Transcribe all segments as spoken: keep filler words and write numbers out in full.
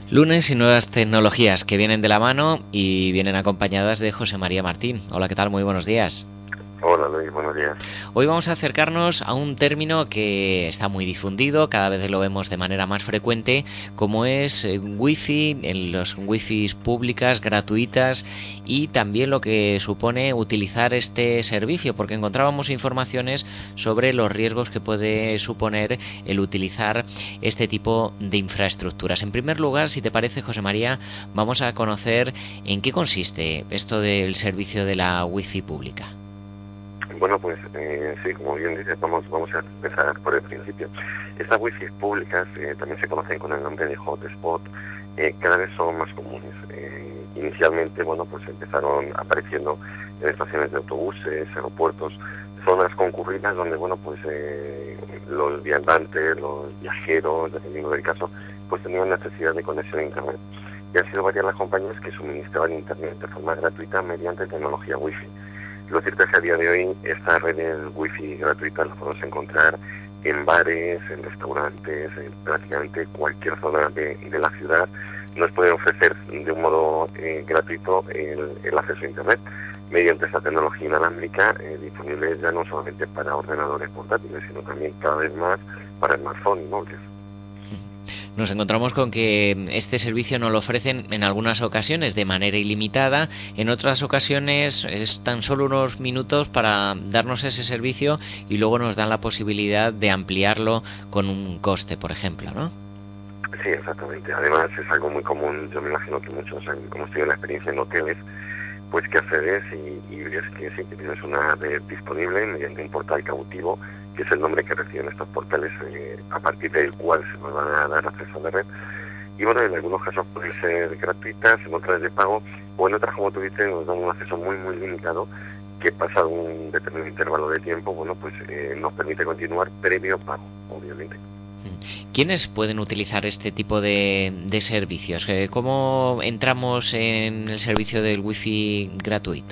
Lunes y nuevas tecnologías que vienen de la mano y vienen acompañadas de José María Martín. Hola, ¿qué tal? Muy buenos días. Hola Luis, buenos días. Hoy vamos a acercarnos a un término que está muy difundido, cada vez lo vemos de manera más frecuente, como es eh, wifi, en los wifis públicas, gratuitas, y también lo que supone utilizar este servicio, porque encontrábamos informaciones sobre los riesgos que puede suponer el utilizar este tipo de infraestructuras. En primer lugar, si te parece, José María, vamos a conocer en qué consiste esto del servicio de la wifi pública. Bueno, pues eh, sí, como bien dices, vamos, vamos a empezar por el principio. Estas wifi públicas eh, también se conocen con el nombre de hotspot, eh, cada vez son más comunes. Eh, inicialmente, bueno, pues empezaron apareciendo en estaciones de autobuses, aeropuertos, zonas concurridas donde, bueno, pues eh, los viandantes, los viajeros, dependiendo del caso, pues tenían necesidad de conexión a Internet. Y han sido varias las compañías que suministraban Internet de forma gratuita mediante tecnología wifi. Lo cierto es que a día de hoy estas redes wifi gratuitas las podemos encontrar en bares, en restaurantes, en prácticamente cualquier zona de, de la ciudad. Nos pueden ofrecer de un modo eh, gratuito el, el acceso a Internet mediante esta tecnología inalámbrica eh, disponible ya no solamente para ordenadores portátiles, sino también cada vez más para smartphones y móviles. Nos encontramos con que este servicio nos lo ofrecen en algunas ocasiones de manera ilimitada, en otras ocasiones es tan solo unos minutos para darnos ese servicio y luego nos dan la posibilidad de ampliarlo con un coste, por ejemplo, ¿no? Sí, exactamente. Además es algo muy común, yo me imagino que muchos hemos tenido la experiencia en hoteles, pues que accedes y, y ves que sí, que tienes una red disponible mediante un portal cautivo, que es el nombre que reciben estos portales, eh, a partir del cual se nos van a dar acceso a la red. Y bueno, en algunos casos pueden ser gratuitas, en otras de pago, o en otras, como tú dices, nos dan un acceso muy, muy limitado, que pasado un determinado intervalo de tiempo, bueno, pues eh, nos permite continuar previo pago, obviamente. ¿Quiénes pueden utilizar este tipo de, de servicios? ¿Cómo entramos en el servicio del wifi gratuito?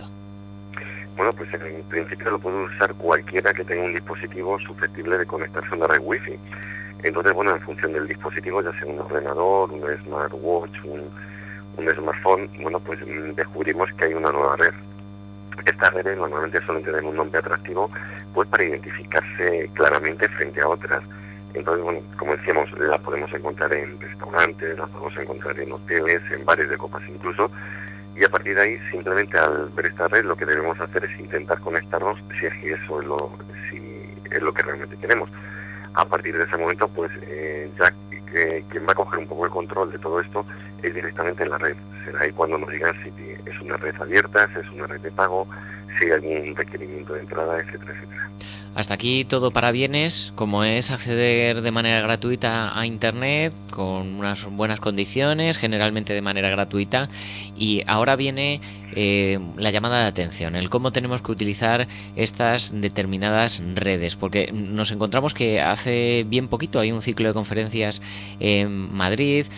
Bueno, pues en principio lo puede usar cualquiera que tenga un dispositivo susceptible de conectarse a una red wifi. Entonces, bueno, en función del dispositivo, ya sea un ordenador, un smartwatch, un, un smartphone, bueno, pues descubrimos que hay una nueva red. Estas redes normalmente suelen tener un nombre atractivo, pues para identificarse claramente frente a otras. Entonces, bueno, como decíamos, la podemos encontrar en restaurantes, la podemos encontrar en hoteles, en bares de copas incluso, y a partir de ahí, simplemente al ver esta red, lo que debemos hacer es intentar conectarnos si es que eso es lo, si es lo que realmente queremos. A partir de ese momento, pues eh, ya eh, quien va a coger un poco el control de todo esto es directamente en la red. Será ahí cuando nos digan si es una red abierta, si es una red de pago, si hay algún requerimiento de entrada, etcétera, etcétera. Hasta aquí todo para bienes, como es acceder de manera gratuita a Internet, con unas buenas condiciones, generalmente de manera gratuita, y ahora viene eh, la llamada de atención, el cómo tenemos que utilizar estas determinadas redes, porque nos encontramos que hace bien poquito hay un ciclo de conferencias en Madrid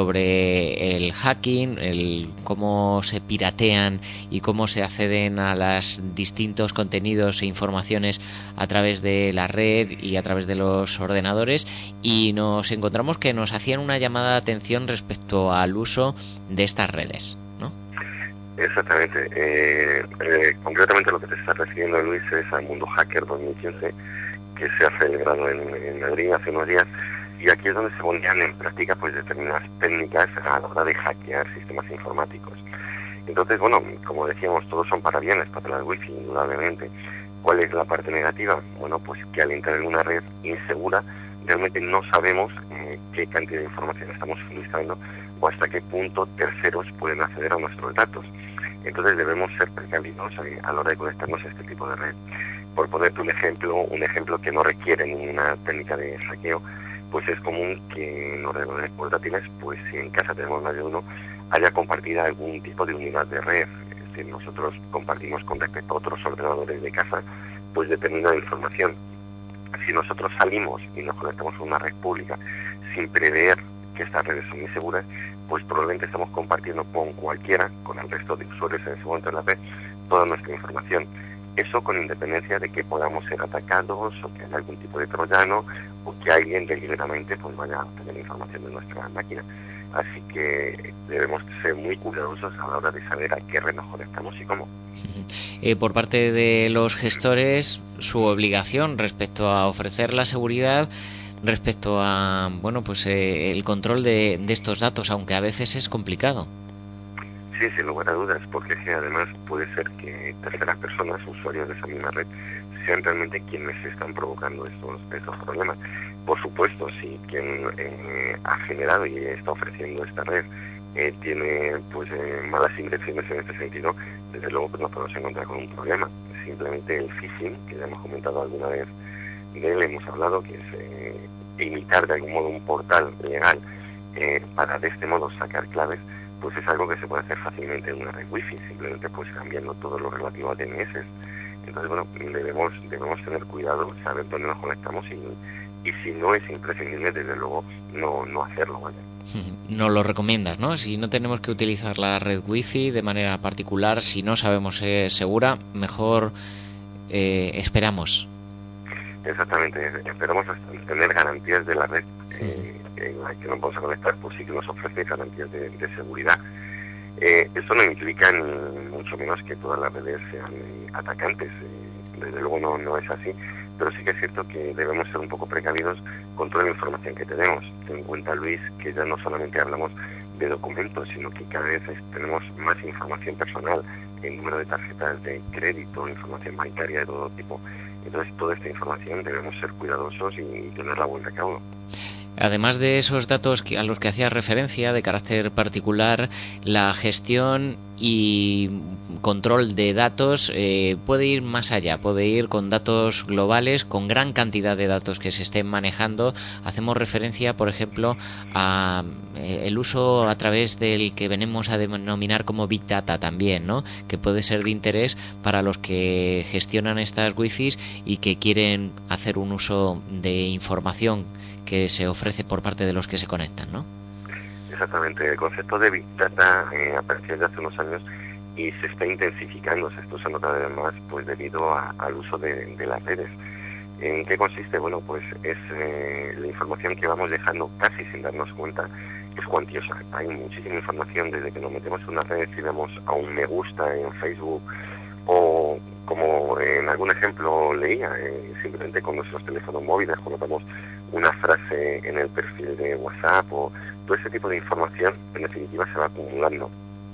sobre el hacking, el cómo se piratean y cómo se acceden a los distintos contenidos e informaciones a través de la red y a través de los ordenadores, y nos encontramos que nos hacían una llamada de atención respecto al uso de estas redes, ¿no? Exactamente. Eh, eh, concretamente lo que te está refiriendo, Luis, es al Mundo Hacker dos mil quince, que se ha celebrado en, en Madrid hace unos días, y aquí es donde se ponían en práctica pues determinadas técnicas a la hora de hackear sistemas informáticos. Entonces, bueno, como decíamos, todos son para bienes, para la wifi, indudablemente. ¿Cuál es la parte negativa? Bueno, pues que al entrar en una red insegura, realmente no sabemos eh, qué cantidad de información estamos suministrando o hasta qué punto terceros pueden acceder a nuestros datos. Entonces debemos ser precavidos eh, a la hora de conectarnos a este tipo de red. Por ponerte un ejemplo, un ejemplo que no requiere ninguna técnica de hackeo, pues es común que en ordenadores portátiles, pues si en casa tenemos más de uno, haya compartida algún tipo de unidad de red. Es decir, nosotros compartimos con respecto a otros ordenadores de casa, pues determinada información. Si nosotros salimos y nos conectamos a una red pública sin prever que estas redes son inseguras, pues probablemente estamos compartiendo con cualquiera, con el resto de usuarios en ese momento en la red, toda nuestra información. Eso con independencia de que podamos ser atacados o que haya algún tipo de troyano o que alguien deliberadamente pues vaya a obtener información de nuestra máquina. Así que debemos ser muy cuidadosos a la hora de saber a qué red nos conectamos y cómo. Eh, por parte de los gestores, su obligación respecto a ofrecer la seguridad, respecto a bueno pues eh, el control de, de estos datos, aunque a veces es complicado. Sí, sin lugar a dudas, porque sí, además puede ser que terceras personas, usuarios de esa misma red, sean realmente quienes están provocando estos, estos problemas. Por supuesto, si quien eh, ha generado y está ofreciendo esta red eh, tiene pues eh, malas intenciones en este sentido, desde luego pues nos podemos encontrar con un problema. Simplemente el phishing, que ya hemos comentado alguna vez de él, hemos hablado, que es eh, imitar de algún modo un portal legal eh, para de este modo sacar claves, pues es algo que se puede hacer fácilmente en una red wifi, simplemente pues cambiando todo lo relativo a D N S. Entonces, bueno, debemos debemos tener cuidado, saber dónde nos conectamos y, y si no es imprescindible, desde luego, no, no hacerlo, ¿vale? Nos lo recomiendas, ¿no? Si no tenemos que utilizar la red wifi de manera particular, si no sabemos si es segura, mejor eh, esperamos. Exactamente, esperamos hasta tener garantías de la red eh, en la que nos vamos a conectar, pues sí que nos ofrece garantías de, de seguridad. Eh, esto no implica ni mucho menos que todas las redes sean eh, atacantes, eh, desde luego no, no es así, pero sí que es cierto que debemos ser un poco precavidos con toda la información que tenemos. Ten en cuenta, Luis, que ya no solamente hablamos de documentos, sino que cada vez es, tenemos más información personal, el número de tarjetas de crédito, información bancaria de todo tipo. Entonces, toda esta información debemos ser cuidadosos y tenerla a buen recaudo. Además de esos datos a los que hacía referencia de carácter particular, la gestión y control de datos eh, puede ir más allá, puede ir con datos globales, con gran cantidad de datos que se estén manejando. Hacemos referencia, por ejemplo, a eh, el uso a través del que venimos a denominar como Big Data también, ¿no? Que puede ser de interés para los que gestionan estas wifis y que quieren hacer un uso de información que se ofrece por parte de los que se conectan, ¿no? Exactamente, el concepto de Big Data eh, apareció ya hace unos años y se está intensificando, se está usando cada vez más pues debido a, al uso de, de las redes. ¿En qué consiste? Bueno, pues es eh, la información que vamos dejando casi sin darnos cuenta, es cuantiosa. Hay muchísima información desde que nos metemos en una red y vemos a un me gusta en Facebook o, como en algún ejemplo leía, eh, simplemente con nuestros teléfonos móviles colocamos una frase en el perfil de WhatsApp o todo ese tipo de información, en definitiva se va acumulando.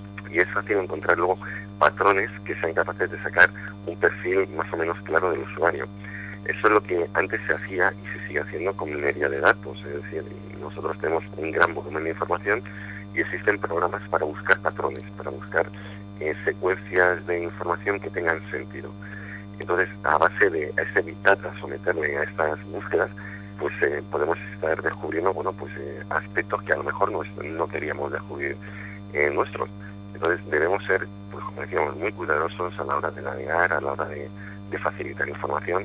Y es fácil encontrar luego patrones que sean capaces de sacar un perfil más o menos claro del usuario. Eso es lo que antes se hacía y se sigue haciendo con minería de datos, es decir, nosotros tenemos un gran volumen de información y existen programas para buscar patrones, para buscar eh, secuencias de información que tengan sentido. Entonces, a base de ese Big Data, someterle a estas búsquedas, pues eh, podemos estar descubriendo, bueno, pues eh, aspectos que a lo mejor no, no queríamos descubrir eh, nuestros. Entonces debemos ser, pues como decíamos, muy cuidadosos a la hora de navegar, a la hora de, de facilitar información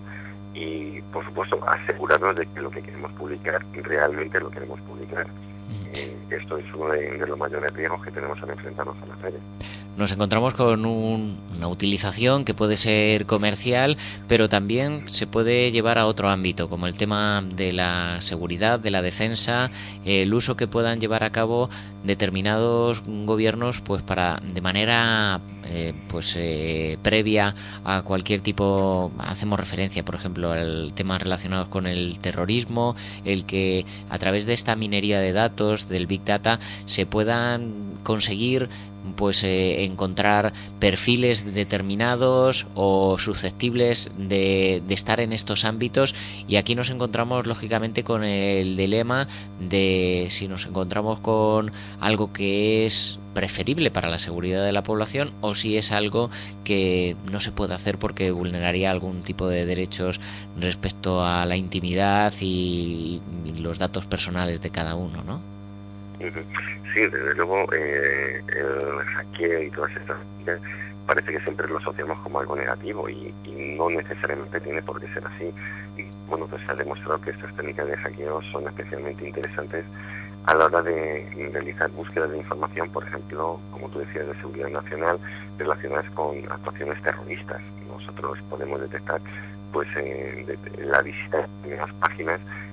y, por supuesto, asegurarnos de que lo que queremos publicar realmente lo queremos publicar. Eh, esto es uno de, de los mayores riesgos que tenemos al enfrentarnos a las redes. Nos encontramos con un, una utilización que puede ser comercial, pero también se puede llevar a otro ámbito, como el tema de la seguridad, de la defensa, el uso que puedan llevar a cabo determinados gobiernos, pues para de manera eh, pues eh, previa a cualquier tipo. Hacemos referencia, por ejemplo, al temas relacionados con el terrorismo, el que a través de esta minería de datos del Big Data se puedan conseguir pues eh, encontrar perfiles determinados o susceptibles de, de estar en estos ámbitos, y aquí nos encontramos lógicamente con el dilema de si nos encontramos con algo que es preferible para la seguridad de la población o si es algo que no se puede hacer porque vulneraría algún tipo de derechos respecto a la intimidad y, y los datos personales de cada uno, ¿no? Sí, desde luego eh, el hackeo y todas estas cosas parece que siempre lo asociamos como algo negativo y, y no necesariamente tiene por qué ser así. Y bueno, pues se ha demostrado que estas técnicas de hackeo son especialmente interesantes a la hora de realizar búsquedas de información, por ejemplo, como tú decías, de seguridad nacional, relacionadas con actuaciones terroristas. Nosotros podemos detectar pues eh, de, de la visita de las páginas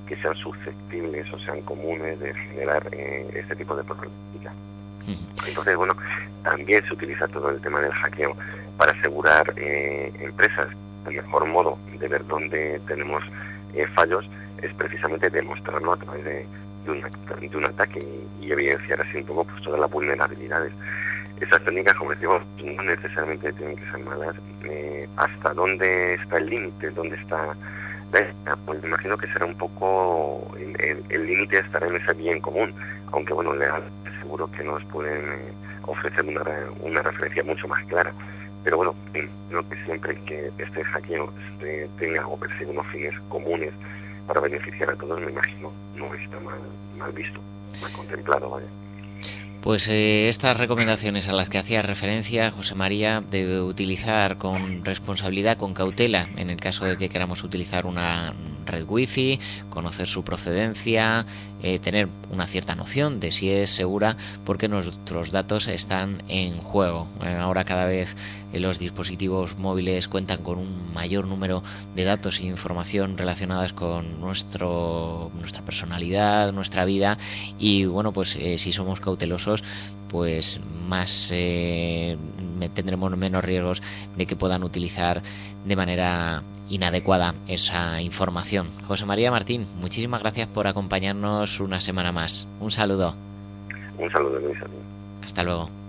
que sean susceptibles o sean comunes de generar eh, este tipo de problemática. Entonces, bueno, también se utiliza todo el tema del hackeo para asegurar eh, empresas. El mejor modo de ver dónde tenemos eh, fallos es precisamente demostrarlo a través de, de, un, de un ataque y, y evidenciar así un poco pues todas las vulnerabilidades. Esas técnicas, como les digo, no necesariamente tienen que ser malas. Eh, ¿Hasta dónde está el límite? ¿Dónde está? Pues me imagino que será un poco, el límite estará en ese bien común, aunque bueno, legal seguro que nos pueden eh, ofrecer una, una referencia mucho más clara. Pero bueno, creo que siempre que este hackeo este, tenga o persiga unos fines comunes para beneficiar a todos, me imagino no está mal, mal visto, mal contemplado, vaya. Pues eh, estas recomendaciones a las que hacía referencia José María, de utilizar con responsabilidad, con cautela, en el caso de que queramos utilizar una red wifi, conocer su procedencia, eh, tener una cierta noción de si es segura, porque nuestros datos están en juego. Eh, ahora cada vez eh, los dispositivos móviles cuentan con un mayor número de datos e información relacionadas con nuestro nuestra personalidad, nuestra vida, y bueno, pues eh, si somos cautelosos, pues más eh, tendremos menos riesgos de que puedan utilizar de manera inadecuada esa información. José María Martín, muchísimas gracias por acompañarnos una semana más. Un saludo. Un saludo, Luis. Hasta luego.